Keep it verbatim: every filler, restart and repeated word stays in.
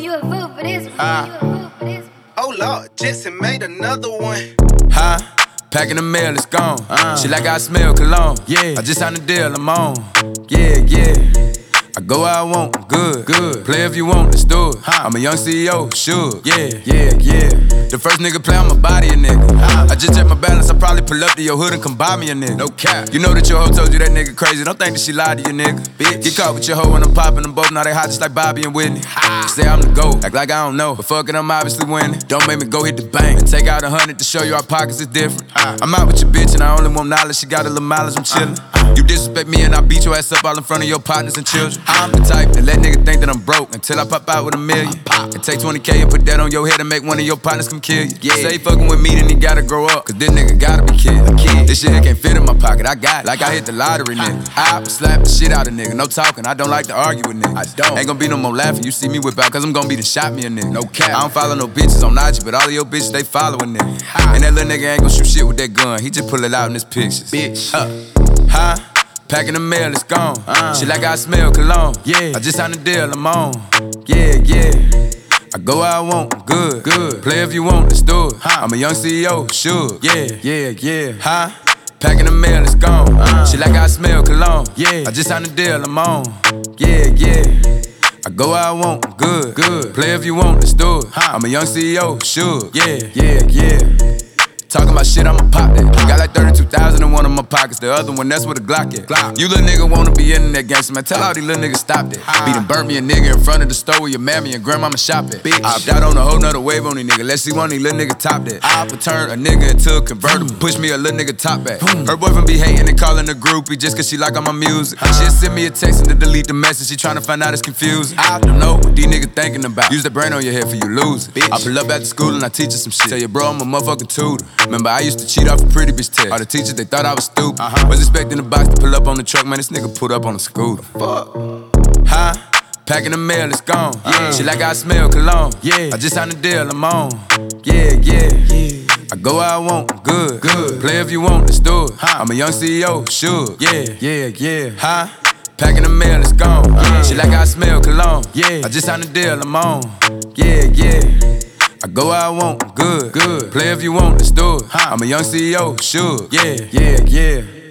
you a fool for this one. Uh, You a fool for this one. Oh Lord, Jetson made another one. Huh? Packing the mail, it's gone. Uh, she like I smell cologne. Yeah. I just signed a deal, I'm on. Yeah, yeah. I go where I want, I'm good, good. Play if you want, let's do it. Huh. I'm a young C E O, sure. Yeah, yeah, yeah. The first nigga play, I'ma body a nigga. Huh. I just check my balance, I probably pull up to your hood and come buy me a nigga. No cap. You know that your hoe told you that nigga crazy. Don't think that she lied to you, nigga. Bitch. Get caught with your hoe when I'm popping them both. Now they hot just like Bobby and Whitney. Ha. Say I'm the GOAT, act like I don't know. But fuck it, I'm obviously winning. Don't make me go hit the bank and take out a hundred to show you our pockets is different. Huh. I'm out with your bitch and I only want knowledge. She got a little mileage, I'm chillin'. Uh. You disrespect me and I beat your ass up all in front of your partners and children. I'm the type that let nigga think that I'm broke until I pop out with a million. And take twenty K and put that on your head and make one of your partners come kill you. Yeah. Say fucking with me, then he gotta grow up, cause this nigga gotta be kid. kid. This shit here can't fit in my pocket, I got it. Like I hit the lottery, nigga. I slap the shit out of nigga, no talking, I don't like to argue with niggas. I don't. Ain't gonna be no more laughing, you see me whip out, cause I'm gonna be the shot me a nigga. No cap. I don't follow no bitches on I G, but all of your bitches, they following nigga. And that little nigga ain't gonna shoot shit with that gun, he just pull it out in his pictures. Bitch. Huh? Huh? Packing the mail, it's gone. Uh, she like I smell cologne. Yeah. I just signed a deal, I'm on. Yeah, yeah. I go where I want, I'm good, good. Play if you want, let's do it. Huh. I'm a young C E O, sure. Yeah, yeah, yeah. Huh? Packing the mail, it's gone. Uh, she like I smell cologne. Yeah. I just signed a deal, I'm on. Yeah, yeah. I go where I want, I'm good, good. Play if you want, let's do it. Huh. I'm a young C E O, sure. Yeah, yeah, yeah. Talking about shit, I'ma pop that. Got like thirty-two thousand in one of my pockets. The other one, that's where the Glock at. Glock. You little nigga wanna be in that gangster, man. Tell all these little niggas stop that. Ah. Beat and burn me a nigga in front of the store where your mammy and grandmama shop at. Bitch. I opt out on a whole nother wave on these niggas. Let's see one of these little niggas top that. I would turn a nigga into a convertible. Push me a little nigga top back. Her boyfriend be hating and calling a groupie just cause she like all my music. She'll send me a text and to delete the message. She tryna find out it's confusing. I don't know what these niggas thinking about. Use the brain on your head for you lose it. I pull up after school and I teach her some shit. Tell your bro I'm a motherfucking tutor. Remember I used to cheat off a pretty bitch test. All the teachers, they thought I was stupid. Uh-huh. Was expecting the box to pull up on the truck, man, this nigga pulled up on a scooter. Fuck. Huh? Packing the mail, it's gone. Yeah. She like I smell cologne. Yeah. I just signed a deal, I'm on. Yeah, yeah, yeah. I go where I want, I'm good, good. Play if you want, let's do it. Huh. I'm a young C E O, sure. Yeah, yeah, yeah. Huh? Packing the mail, it's gone. Yeah. She like I smell cologne. Yeah. I just signed a deal, I'm on. Yeah, yeah. I go where I want, I'm good, good. Play if you want, let's do it. Huh. I'm a young C E O, sure. Yeah, yeah, yeah.